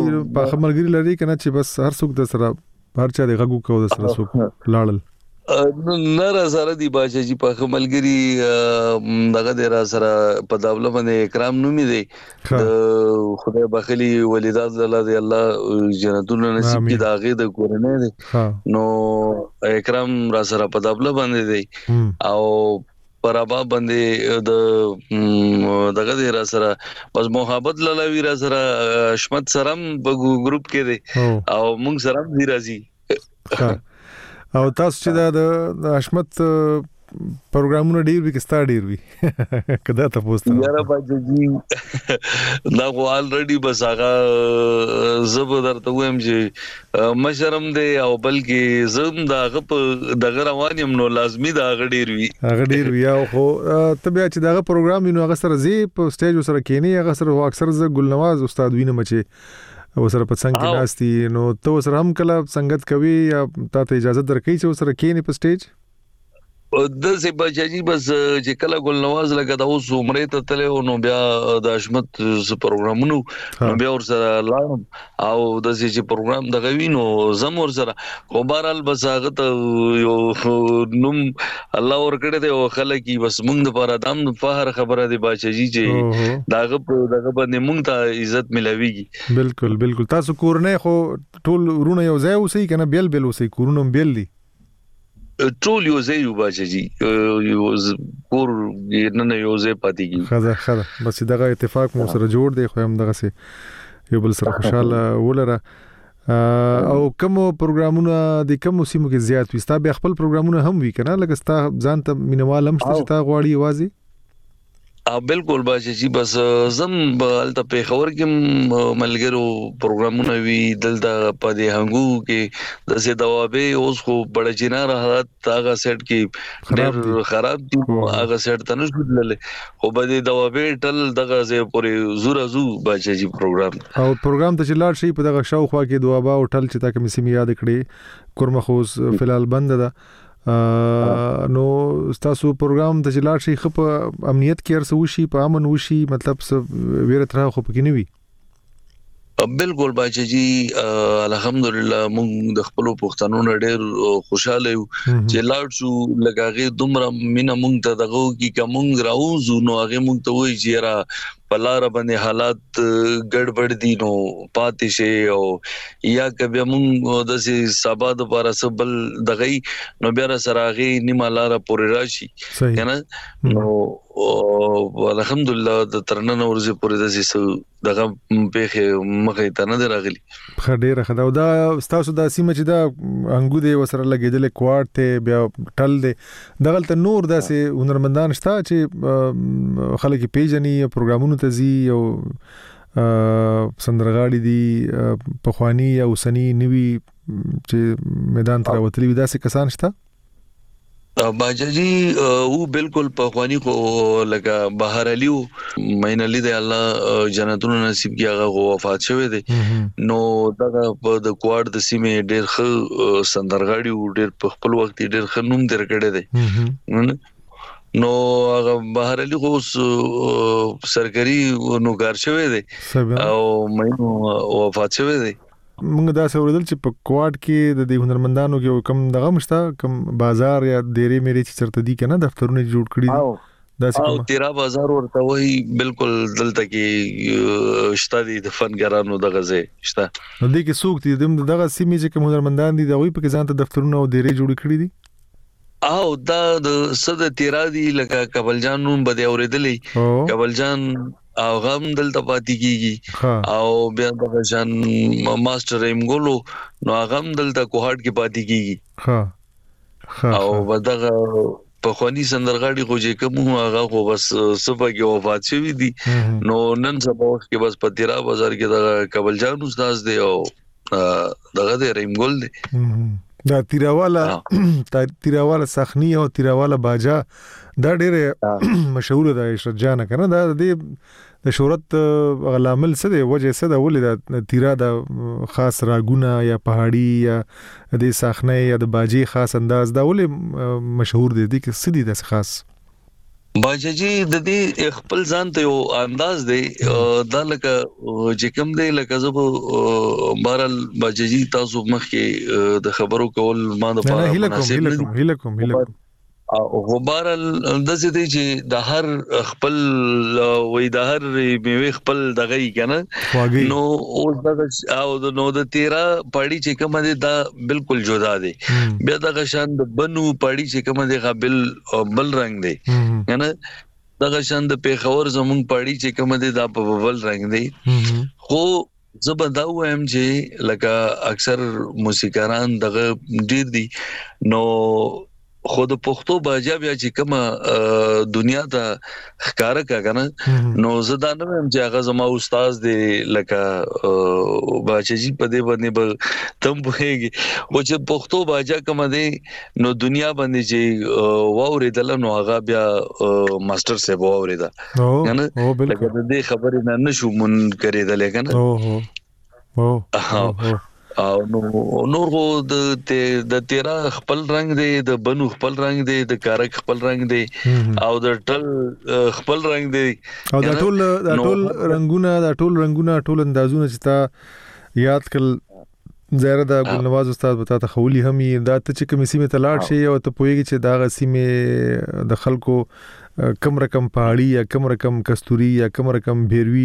خملګری لري کنه چې بس هر څوک د سره هر چا د غږو کو د سره سوق لاړل نه را سره دی باچا جی په خملګری دغه د را سره په داوله باندې اکرام نومي دی خدای بخلی ولیدات الله جنتونه نصیب کی داغه د کورنه دی نو اکرام را سره په داوله باندې دی او پرابا باندې د دغه د را سره بس محبت للاوی را سره اشمت سرم په ګروپ کې دی او مونږ سره دی راځي او تاسو چې د حشمت پروګرامونه ډیر وی کستا ډیر وی کدا تاسو ته یاره باجی دا خو الریډي بس هغه زبردر ته ویم چې مشرم دی او بلکې زم دغه روان یم نو لازمی دا غډیر وی او خو ته بیا چې دغه پروګرام نو هغه سره زی په سټیج سره کینی هغه سره اکثر ز ګلنواز استاد وینم چې او سره په څنګه کې ناشتي نو ته سره هم کله څنګه کوي یا ته اجازه درکې چې سره کېنی په سټیج د سه بچی بس چې کله ګل نواز لګا دا اوس عمره ته تله نو بیا د حشمت پروګرامونو نو بیا ور سره لاړم او د سه چې پروګرام د غوي نو زم ور سره خو بهرال بس هغه ته یو نوم الله ور کړی دی او خلک بس موږ د پاره دام فخر خبره دی بچی چې داغه باندې موږ ته عزت ملويږي بالکل تاسو کورنه خو ټول ورونه یو ځای اوسې کنه بیل اوسې کورونه بیل دي ټول یو ځای یو باچی یو کور نه یو ځای پاتېږي خدا بس دغه اتفاق مو سره جوړ دی خو هم دغه سي یو بل سره خوشاله ولره او کوم پروګرامونه د کوم سیمو کې زیات وي ستا به خپل پروګرامونه هم وی کنه لکه ستا ځان ته مینوال هم چې تا غواړي وازي بالکل باشه چې بس زم الته په خبر کې ملګرو پروګرامونه وی دلته په دې هنګو کې د زیدوابه اوس خو بڑا جنار حالت هغه سیټ کې ډېر خراب دي هغه سیټ ته نشو تلل خو به د دوابه ټل دغه زه پورې زور ازو باشه چې پروګرام او پروګرام ته چلاړ شي په دغه شاوخوا کې دوابه او ټل چې تا کوم سیمه یاد کړي کورمخوس فلال بند ده نو تاسو پروګرام د جلار شي خپ امنیت کې ارسو شي په امن وشي مطلب ویره تر خو پکې نه وي بالکل باچا جی الحمدلله موږ د خپل پښتنو ډېر خوشاله یو چې لاړ شو لګاغه دومره مینا موږ ته دغه کی کوم راوځو نو هغه موږ ته وایي چې را پلار باندې حالات ګډوډ دي نو پاتې شي او یا کبه موږ د سبا د لپاره سبل دغه نو بیا سره هغه نیمه لار پورې راشي کنه نو الحمدلله د ترنن ورځې پورې د دغه په مخه ته نه راغلي خډيره خدا دا تاسو د سیمه چې دا انګو دی وسره لګیدل کوارت ته بیا ټل دی دغه ته نور داسې هنرمندان شته چې خلک پیژني پروګرامونو ته زی او سندرغاړي دي په خواني او سني نوي چې میدان تر وتلی داسې کسان شته باجا جی او بالکل په خواني کو لگا بهر علیو مین علی دی الله جنتونو نصیب کی هغه وفات شوه دی نو دغه په د کوارد د سیمه ډېر ښه سندرغاړي او ډېر په خپل وخت ډېر ښه نوم درکړی دی نو هغه بهر علی خو سرکاري نوکر شوه دی او مینو وفات شوه دی موږ دا سوردل چې په کوارد کې د دې هنرمندانو کې کم دغه مشته کم بازار یا ډېرې مېري چې چرته دي کنه دفترونه جوړ کړی دي دا او تیرا بازار ورته وای بالکل دلته کې شته دي د فنګرانو دغه ځای شته نو دې کې څوک دي دغه سیمې چې کوم هنرمندان دي دا وي په ځان ته دفترونه او ډېرې جوړ کړی دي او دا د صد تیرا دي لکه کبل جان نوم بده اوریدلې کبل جان او غم دلته پاتې کیږي او بیا د جان ماستر ایمګولو نو غم دلته کوهټ کې پاتې کیږي او بدغه په خواني سندرغاړي خو چې کوم هغه خو بس صفه کې وفات شوی دي نو نن سبا کې بس په تیرا بازار کې د کبل جان استاد دی او دغه د ایمګول دی دا تیراواله سخنی او تیراواله باجا دا ډېر مشهور ده عشرت جان کنه دا د شهرت غلامل څه دی وجه څه ده ولې د تیرا د خاص راګونه یا پهاړي یا د سخنی یا د باجی خاص انداز دا ولې مشهور دي د څه دي د خاص باجا جی د دې خپل ځان ته یو انداز دی دا لکه چې کوم دی لکه زب بهرال باجا جی تاسو مخکې د خبرو کول ما د پاره مناسب نه هیله کوم او بهرال د څه دی چې د هر خپل وې د هر میوه خپل دغه کنه نو اوس د او نو د تیرا پاړی چې کوم دی دا بالکل جدا دی بیا د شان د بنو پاړی چې کوم دی قابل بل رنگ دی کنه د شان د پیښور زمون پاړی چې کوم دی دا په بل رنگ دی خو زبدا وایم چې لکه اکثر موسیقاران دغه ډیر دي نو خود پښتو باجا بیا چې کومه دنیا ته ښکارا کنه نو زدا نه هم چې هغه زما استاد دی لکه باجا جی په دې باندې به تم وهږي او چې پښتو باجا کوم دی نو دنیا باندې چې واورېدل نو هغه بیا ماستر صاحب واورېدا کنه لکه دې خبرې نه نشو مون کړېدل کنه او نور غو د تیرا خپل رنگ دی د بنو خپل رنگ دی د کارک خپل رنگ دی او د ټل خپل رنگ دی او د ټول رنگونه ټول اندازونه چې تا یاد کړ زهره د ګلنواز استاد بتا ته خولي هم دا ته چې کوم سیمه تلاړ شي او ته پويږي چې دا سیمه د خلکو کم رقم پهاړي یا کم رقم کستوري یا کم رقم بیروي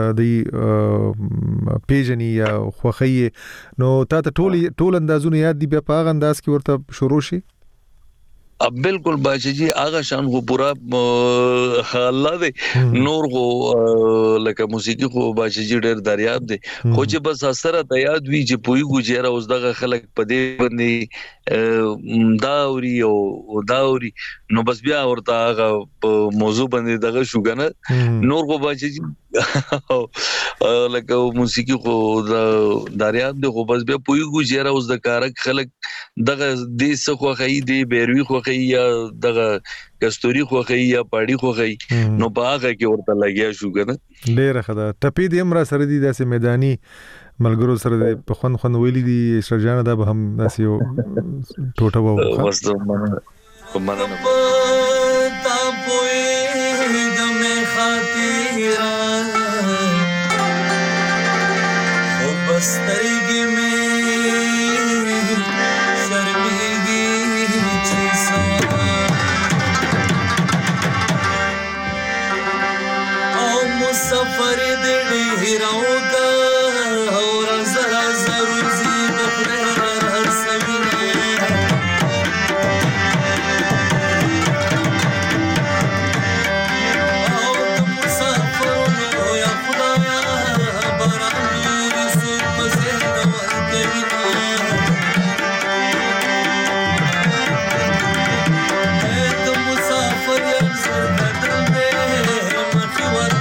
د پیجنی یا خوخي نو تا ته ټول اندازونه یاد دي بیا په هغه انداز کې ورته شروع شي अब बिल्कुल बादशाह जी आगा शान को पूरा الله دې نور کو لکه موسیقي خو باदशाह जी ډېر دریاب دي خو چې بس اثر ته یاد وی چې پوي ګجره اوس دغه خلک په دې باندې داوري او داوري نو بس بیا ورته هغه موضوع باندې دغه شو کنه نور کو باदशाह जी لکه موسیقي خو دریاب دي خو بس بیا پوي ګجره اوس د کارک خلک دغه دې څه خو خي دي بیروي خو یا دغه کستوري خوخي یا پاړي خوخي نو باغه کې ورته لګیا شو کنه ډېر خدا ټپي دې امر سره دي داسې میداني ملګرو سره په خون ویلي دي شرجانه دا به هم داسې یو ټوټه وو وسته مننه تا پوي د مې خاطر او بسترګې مې سفر دې هراوګه اور زرا زروزي بخره هر سوینه او مسافر یا خدایا باران رسول پسنه ورکوینه اې مسافر یا زر قدر مخ ور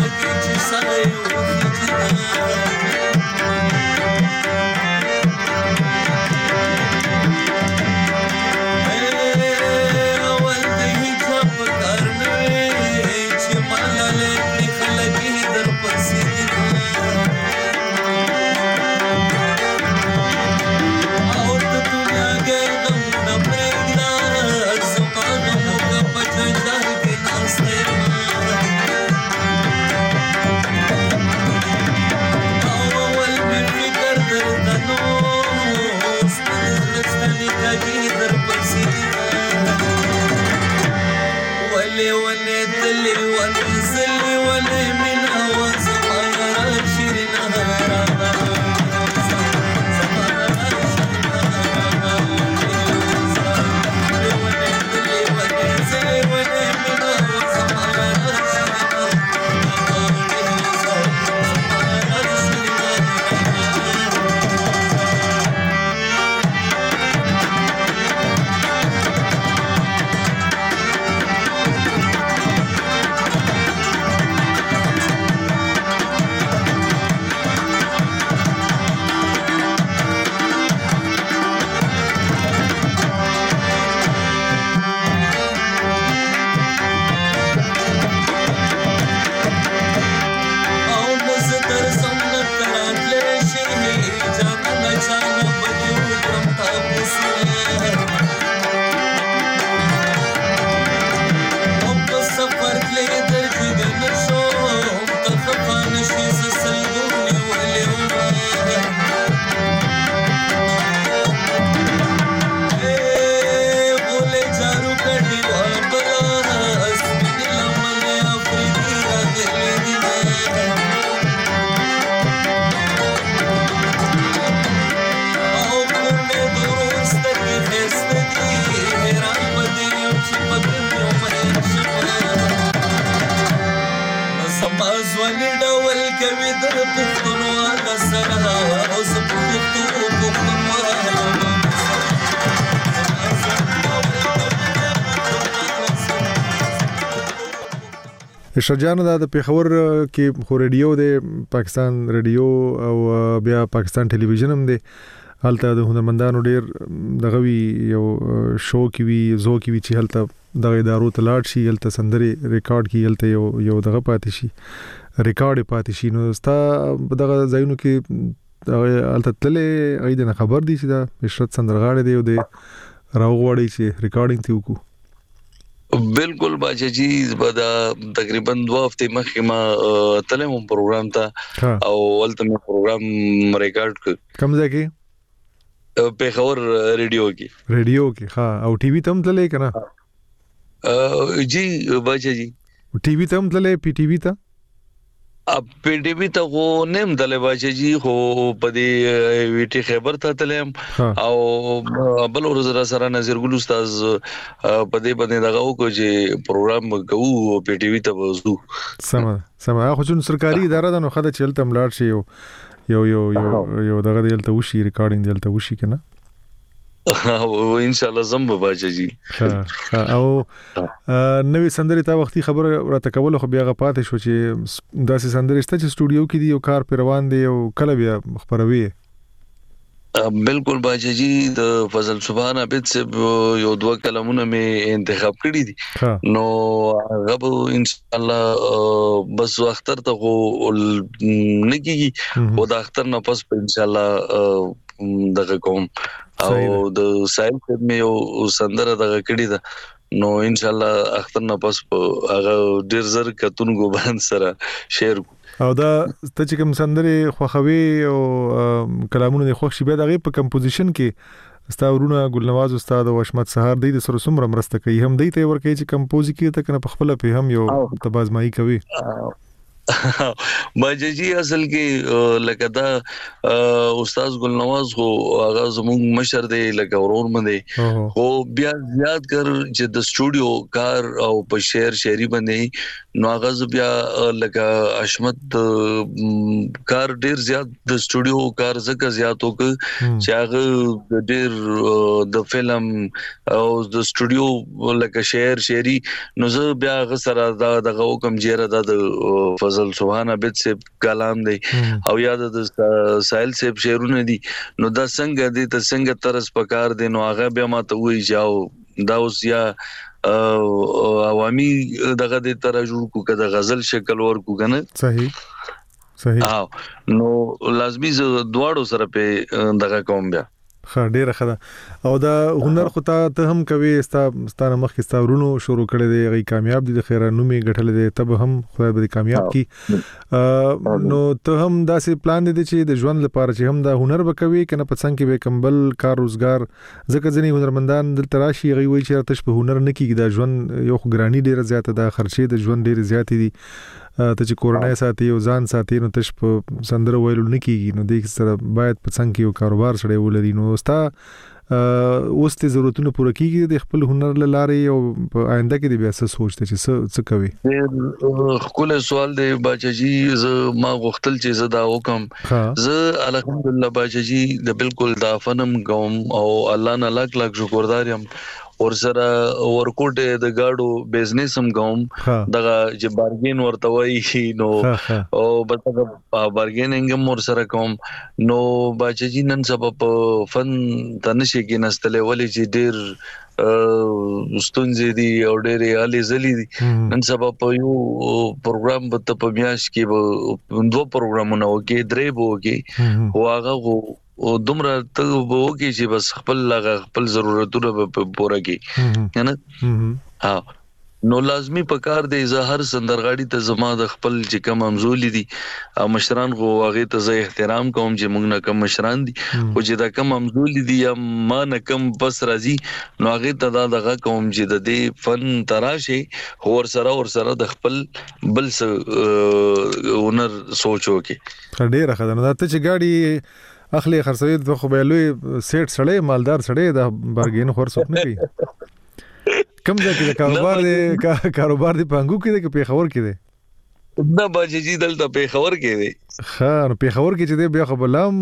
شرجانه د پیښور کې خو ریډیو د پاکستان ریډیو او بیا پاکستان ټلویزیون هم دی هلته د هنرمندانو ډیر دغه یو شو کې وی زو کې وی چې هلته د ادارو تلاړ شي هلته سندري ریکارډ کې هلته یو دغه پاتې شي ریکارډ پاتې شي نو ستا دغه ځایونو کې هلته تللې اېدنه خبر دي چې دا عشرت سندرغاړي دی او د راوغوړي چې ریکارډینګ تی وکړو بالکل باچا جی بدا تقریبا 2 هفته مخکې ما تلم پروګرام ته او ولته مې پروګرام ریکارډ کوم ځای کې پیښور ریډیو کې ها او ټي وي تم تللې کنه جی باچا جی ټي وي تم تللې پی ټي وي ته په ډي بي ته غو نیم دلې باچجی خو په دې ویټي خیبر ته تلم او بل ورځ سره نظر ګل استاد په دې باندې دغه وکړي چې پروګرام کوو په ټي وي ته وځو. سم خو چې سرکاري اداره ده نو خدای چلته ملاړ شي یو دغه دلته وشي ریکارډینګ دلته وشي کنه او ان شاء الله زم باچجی او نوې سندري تا وختي خبر راته کول خو بیا غپاتې شو چې داسې سندري شته چې سټوډیو کې دی یو کار پر روان دی او کله بیا خبروي. بالکل باچجی د فضل سبحان عبد صاحب یو دوه کلمونه می انتخاب کړی دي نو غب ان شاء الله بس اختر ته نکیږي او د اختر نه پس ان شاء الله دغه کوم او د سایل په مې یو سندره دغه کړی ده نو ان شاء الله اختر نه پس هغه ډیر زر کتونګو باندې سره شیر او دا ته چې کوم سندري خوخوي او کلامونه خوښ شي به دغه په کمپوزیشن کې استاورونه ګلنواز استاد او حشمت سهار د سره سمره مرسته کوي هم دی ته ورکه چې کمپوز کې ته کنه په خپل په هم یو تبازمایي کوي. باجی اصل کې لکه دا استاد ګلنواز خو هغه زموږ مشر دی لکه ورور مده خو بیا زیات کر چې د سټوډیو کار او په شعري باندې نو هغه بیا لکه حشمت کار ډیر زیات د سټوډیو کار زکه زیات وک چې هغه ډیر د فلم او د سټوډیو لکه شعري نو زه بیا هغه سره دغه حکم جیره د فضل سبحان عبد صاحب کلام دی او یاد د سائل صاحب شعرونه دي نو دا څنګه دي ته څنګه طرز پکار دي نو هغه بیا ماته وی جاو دا اوس یا عوامي دغه د ترجمه کو کده غزل شکل ورکو کنه صحیح نو لازمي ز دواړو سره په دغه کوم بیا ډیره خده او دا هنر خو ته هم کوي ستانه مخ کې ستورونو شروع کړي دی غي کامیاب دي خیره نومي غټل دي تب هم خدای به کامیاب کی نو ته هم داسې پلان دي چې د ژوند لپاره چې هم دا هنر وکوي کنه په څنګه کې به کمبل کار روزګار ځکه ځنی هنرمندان د تراشي غي وای چې تاسو په هنر نه کیږي دا ژوند یو ګرانی ډیره زیاته ده خرچې د ژوند ډیره زیاتې دي ته چې کورنۍ ساتي او ځان ساتي نو تاسو په سندره ویلو نه کیږي نو د سره باید په څنګه کې یو کاروبار سره ولري نو ستا اوس ته ضرورتونه پوره کیږي د خپل هنر لاره او په آینده کې د بیا څه سوچته چې څه کوي. خپل سوال دی باچجی ز ما غختل چې زدا وکم ز الحمدلله باچجی د بالکل دا فنم کوم او الله نه لاک شکردار یم اور سره ورکوټه د گاډو بزنس هم کوم دغه چې بارګین ورته وایي نو او بلته بارګیننګ هم ور سره کوم نو باچجی نن سبب فن تنشي کې نستلې ولې چې ډیر ستونزې دي او ډېرې علي زلي دي نن سبب یو پروګرام به په میاش کې دوه پروګرامونه وکي درې به وکي او هغه او دومره ته وګورئ چې بس خپل ضرورتونه په پوره کې نه نو لازمی پکار دی زهر سندرغاړي ته زما د خپل چې کم امزولي دي او مشران غو هغه ته زه احترام کوم چې موږ نه کم مشران دي او چې دا کم امزولي دي یا ما نه کم بس راځي نو هغه ته دغه کوم چې د دې فن تراشه اور سره د خپل بل څه هنر سوچو کې ډېر خدانه دا ته چې گاډي اخلي خرڅوي د خو به لوی سیټ سړی مالدار سړی د بارګین خور څوک نه کوي کم ځکه د کاروبار دی پنګو کې د پیښور کې دی دا باجی دلته پیښور کې دی نو پیښور کې چې دی بیا خو بلام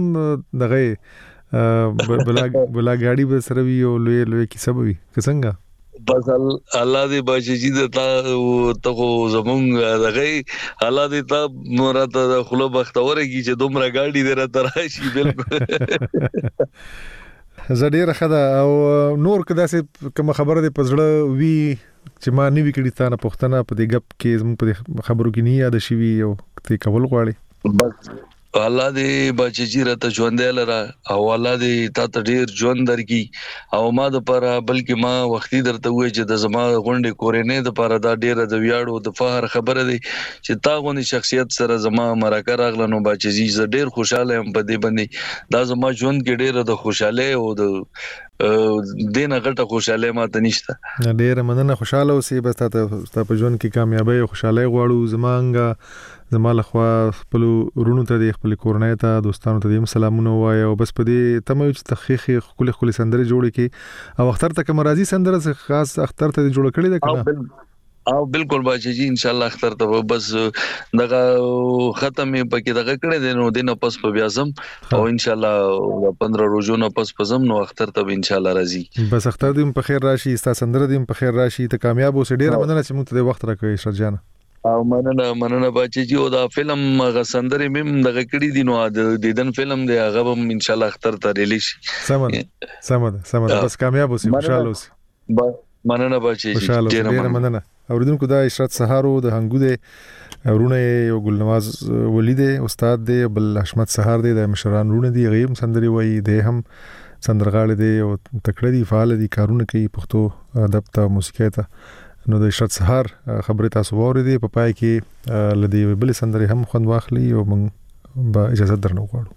دغه بلا گاډي به سره وی او لوی کیسه وي څنګه بس الله دې باجی د ته خو زمونږ دغه الله دې ته مرته د خلو بختوره کی چې دومره گاډي دره تراشي بالکل زړه خدا او نور کدا سي کوم خبره دې پزړه وی چې ما نیوي کړی ستانه پښتنه په دې غپ کې زموږ په خبرو کې نه یاد شي وی او ته کول غواړي بس الله دې بچی راته ژوند لره او الله دې تا ډیر ژوند درکې او ما د پر بلکې ما وختي درته وې چې د زما غونډې کورینې د پر دا ډیره د ویاړو د فخر خبره دی چې تا غونې شخصیت سره زما مرکه راغله نو بچی ز ډیر خوشاله هم په دې باندې دا زما ژوند کې ډیره د خوشاله او د دینه غټه خوشاله ماته نشته ډیره مننه خوشاله اوسې بس ته په ژوند کې کامیابی او خوشاله غواړو زمانګه زماله خو خپل ورونو ته د خپل کورنۍ ته دوستانو ته د سلامونه وایي او بس په دې تمه چې تحقیق خپل سندره جوړ کړي او اختر ته کوم راځي سندره خاص اختر ته جوړ کړي ده کنه او بالکل باچا جی ان شاء الله اختر ته بس دغه ختمه پکې دغه کړه دي نو دینه پس په بیازم او ان شاء الله 15 روزو نه پس پزم نو اختر ته ان شاء الله راځي بس اختر دې په خیر راشي تاسو سندره دې په خیر راشي ته کامیاب اوسې ډیر مننه چې موږ ته وخت راکړی شر جان او مننه باچا جی او دا فلم غسندره مم دغه کړي دي نو د دیدن فلم دی هغه هم ان شاء الله اختر ته ریلیز شي سمه بس کامیاب اوسې خوشاله اوسې مننه باچا جی ډیر مننه اوریدونکو دا اشرت سهارو د هنګو د ورونه یو ګلنواز ولید استاد دی بل حشمت سهار دی د مشران ورونه دی غیم سندري وای دی هم سندرغاړي دی او تکړه دی فعال دی کارونه کوي پښتو ادب ته موسیقي ته نو د اشرت سهار خبره تاسو ووري دی په پای کې لدی بل سندري هم خوند واخلي او موږ به اجازه درنو غواړو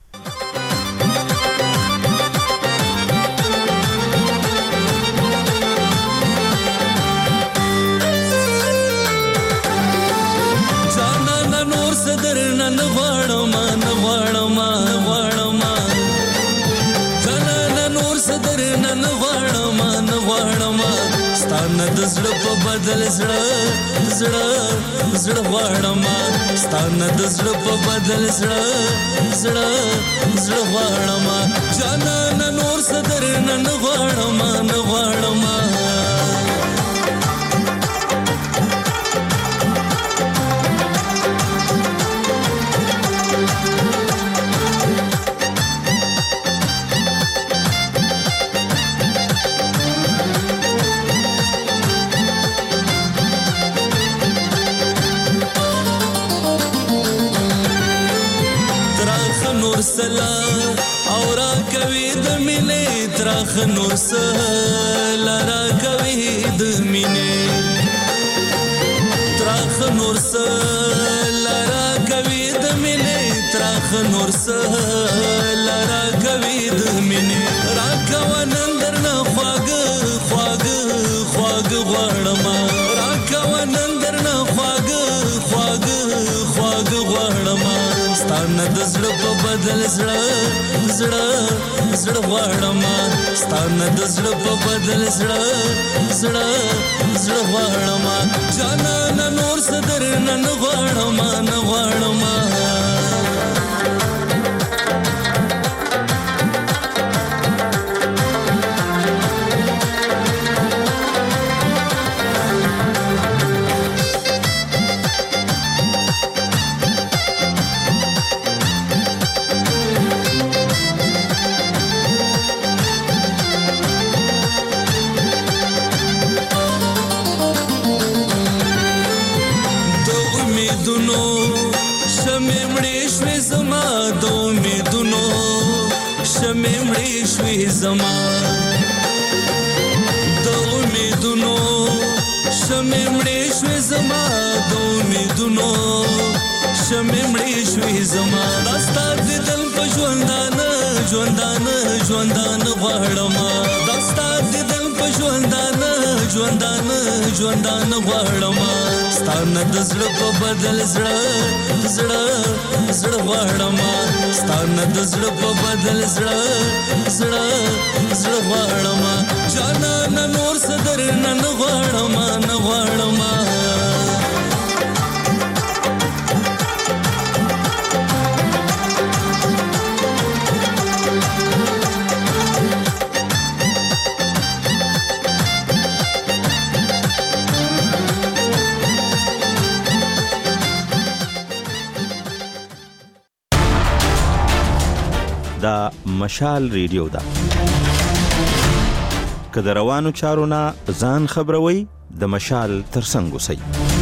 زړه په بدل زړه غواړم ستانه د زړه په بدل زړه غواړم جانا نور صدر نن غواړم او را کوي د مینې ترخ نور سل را کوي د مینې ترخ نور سل را کوي د مینې ترخ نور سل را کوي د مینې را کوونن درنه خواږ غواړم را کوونن درنه خواږ غواړم ستانه د زړه په بدل زړه غواړم ستانه د زړه په بدل زړه غواړم جانا نور صدر نن غواړم زما د امیدونو شمې مړې شوې زما د امیدونو شمې مړې شوې زما داستا د دل په ژوندانه غواړم داستا د دل په ژوندانه غواړم ستانه د زړه په بدل زړه غواړم ستانه د زړه په بدل زړه غواړم جانا نور صدر نن غواړم دا مشال ریډیو دا که د روانو چارو نه ځان خبروي د مشال ترڅنګ اوسئ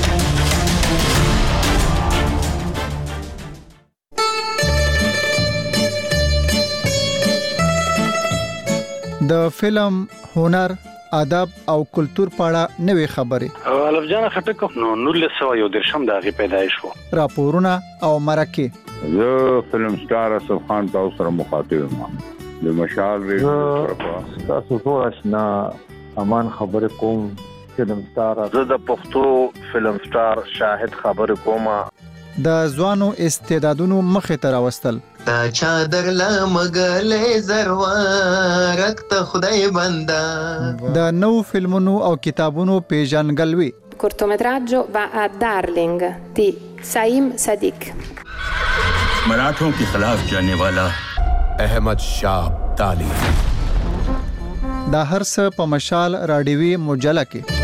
د فلم هنر ادب او کلچر پاړه نوې خبرې الف جان خټک نو 1913 دغه پیدایش وو راپورونه او مرکه زه فلم سٹار اسف خان تاسو سره مخاطب یم د مشال ریډیو تاسو ټول آشنا امان خبر کوم فلم سٹار زه د پښتو فلم سٹار شاهد خبر کوم د ځوانو استعدادونو مخې ته راوستل. تا چادر لا مګلې زروارک ته خدای بندا. د نو فلمونو او کتابونو پیژنګلوي. cortometraggio va a Darling di Saim Sadiq. मराठों के खिलाफ जाने वाला अहमद शाह अब्दाली. دا هر څه په مشال راډیوي مجله کې